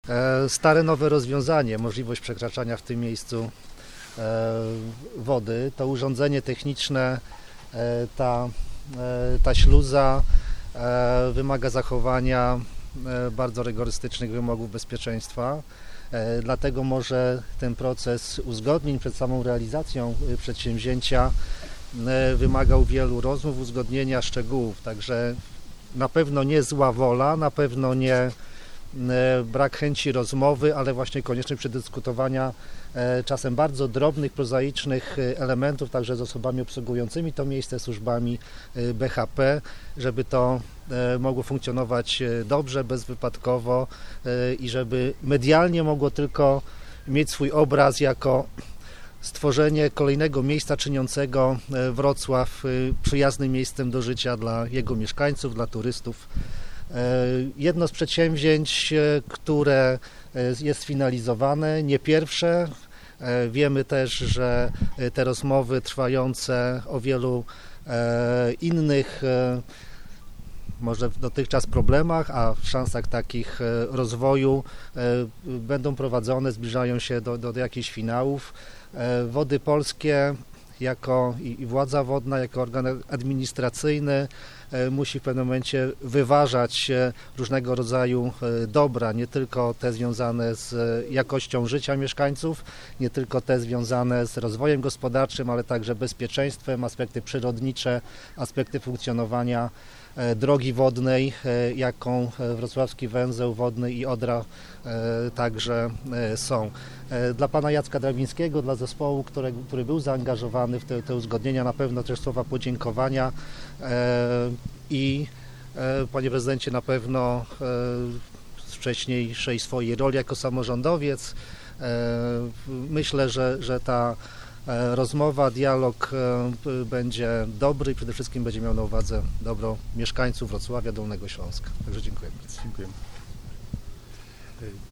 Stare, nowe rozwiązanie, możliwość przekraczania w tym miejscu wody, to urządzenie techniczne, ta śluza wymaga zachowania bardzo rygorystycznych wymogów bezpieczeństwa. Dlatego może ten proces uzgodnień przed samą realizacją przedsięwzięcia wymagał wielu rozmów, uzgodnienia szczegółów. Także na pewno nie zła wola, na pewno nie brak chęci rozmowy, ale właśnie konieczność przedyskutowania czasem bardzo drobnych, prozaicznych elementów, także z osobami obsługującymi to miejsce, służbami BHP, żeby to mogło funkcjonować dobrze, bezwypadkowo i żeby medialnie mogło tylko mieć swój obraz jako stworzenie kolejnego miejsca czyniącego Wrocław przyjaznym miejscem do życia dla jego mieszkańców, dla turystów. Jedno z przedsięwzięć, które jest finalizowane, nie pierwsze. Wiemy też, że te rozmowy trwające o wielu innych może dotychczas problemach, a w szansach takich rozwoju będą prowadzone, zbliżają się do jakichś finałów. Wody Polskie i władza wodna, jako organ administracyjny musi w pewnym momencie wyważać różnego rodzaju dobra, nie tylko te związane z jakością życia mieszkańców, nie tylko te związane z rozwojem gospodarczym, ale także bezpieczeństwem, aspekty przyrodnicze, aspekty funkcjonowania drogi wodnej, jaką wrocławski węzeł wodny i Odra także są. Dla pana Jacka Drabińskiego, dla zespołu, który był zaangażowany w te uzgodnienia, na pewno też słowa podziękowania i panie prezydencie, na pewno z wcześniejszej swojej roli jako samorządowiec myślę, że ta rozmowa, dialog będzie dobry i przede wszystkim będzie miał na uwadze dobro mieszkańców Wrocławia, Dolnego Śląska. Także dziękuję bardzo. Dziękuję.